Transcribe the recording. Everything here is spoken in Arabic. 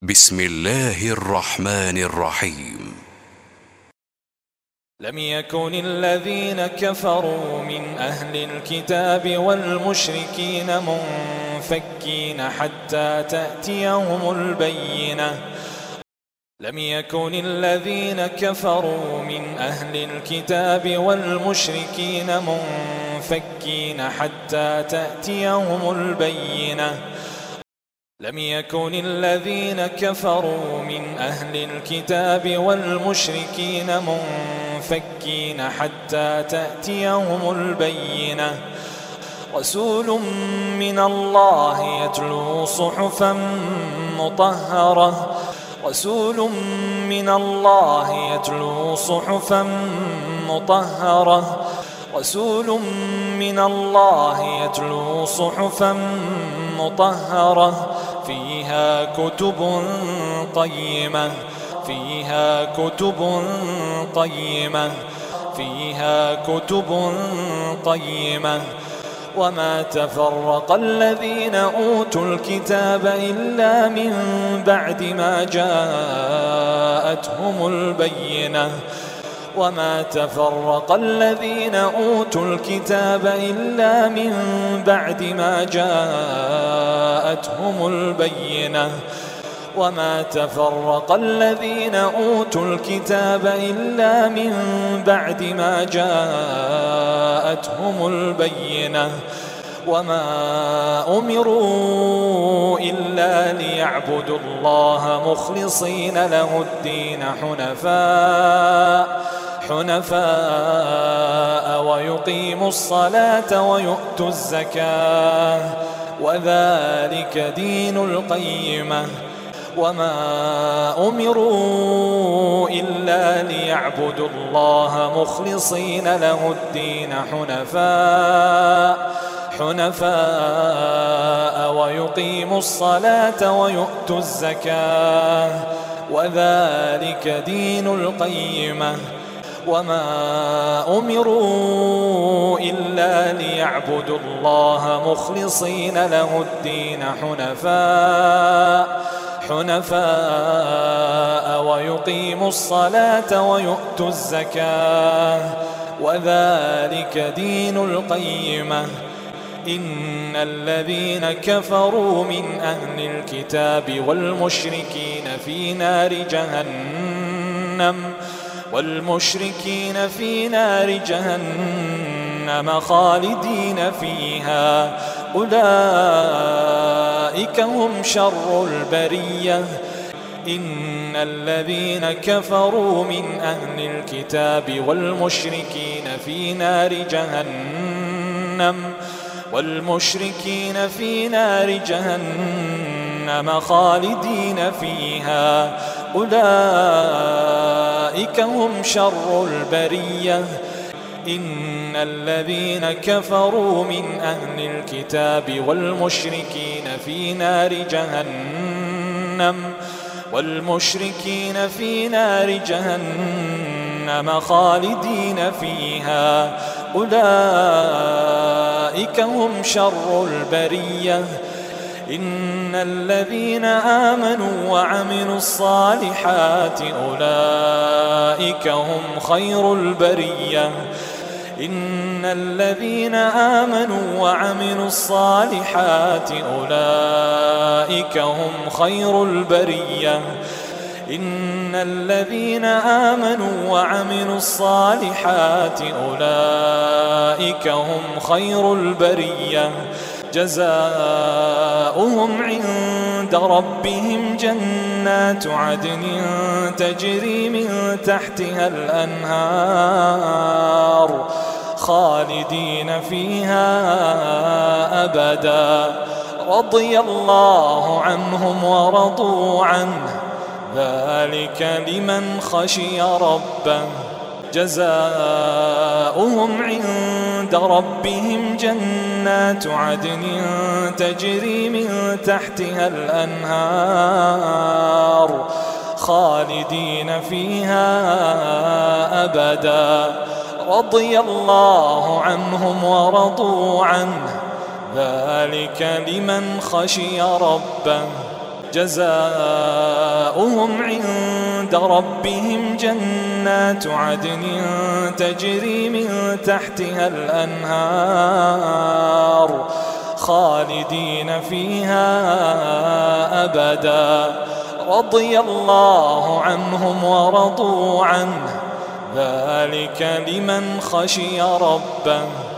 بسم الله الرحمن الرحيم. لم يكن الذين كفروا من أهل الكتاب والمشركين منفكين حتى تأتيهم البينة. لم يكن الذين كفروا من أهل الكتاب والمشركين منفكين حتى تأتيهم البينة. لم يكن الذين كفروا من أهل الكتاب والمشركين منفكين حتى تأتيهم البينة. رسول من الله يتلو صحفا مطهرة. رسول من الله يتلو صحفا مطهرة. رسول من الله يتلو صحفا مطهرة فيها كتب قيمة. فيها كتب قيمة. فيها كتب قيمة. وما تفرق الذين أوتوا الكتاب إلا من بعد ما جاءتهم البينة. وما تفرق الذين أوتوا الكتاب إلا من بعد ما جاءتهم البينة. وما تفرق الذين أوتوا الكتاب إلا من بعد ما جاءتهم البينة. وما أمروا إلا ليعبدوا الله مخلصين له الدين حنفاء ويقيموا الصلاة ويؤتوا الزكاة وذلك دين القيمة. وما أمروا إلا ليعبدوا الله مخلصين له الدين حنفاء ويقيموا الصلاة ويؤتوا الزكاة وذلك دين القيمة. وما أمروا إلا ليعبدوا الله مخلصين له الدين حنفاء ويقيموا الصلاة ويؤتوا الزكاة وذلك دين القيمة. إن الذين كفروا من أهل الكتاب والمشركين في نار جهنم خالدين فيها أولئك هم شر البرية. إن الذين كفروا من أهل الكتاب والمشركين في نار جهنم خالدين فيها أولئك هم شر البرية. إن الذين كفروا من أهل الكتاب والمشركين في نار جهنم خالدين فيها أولئك هم شر البرية. إن الذين آمنوا وعملوا الصالحات أولئك هم خير البرية. إن الذين آمنوا وعملوا الصالحات أولئك هم خير البرية. إن الذين آمنوا وعملوا الصالحات أولئك هم خير البرية. جزاؤهم عند ربهم جنات عدن تجري من تحتها الأنهار خالدين فيها أبدا رضي الله عنهم ورضوا عنه ذلك لمن خشي ربه. جزاؤهم عند ربهم جنات عدن تجري من تحتها الأنهار خالدين فيها أبدا رضي الله عنهم ورضوا عنه ذلك لمن خشي ربه. جزاؤهم عند ربهم جنات عدن تجري من تحتها الأنهار خالدين فيها أبدا رضي الله عنهم ورضوا عنه ذلك لمن خشي ربه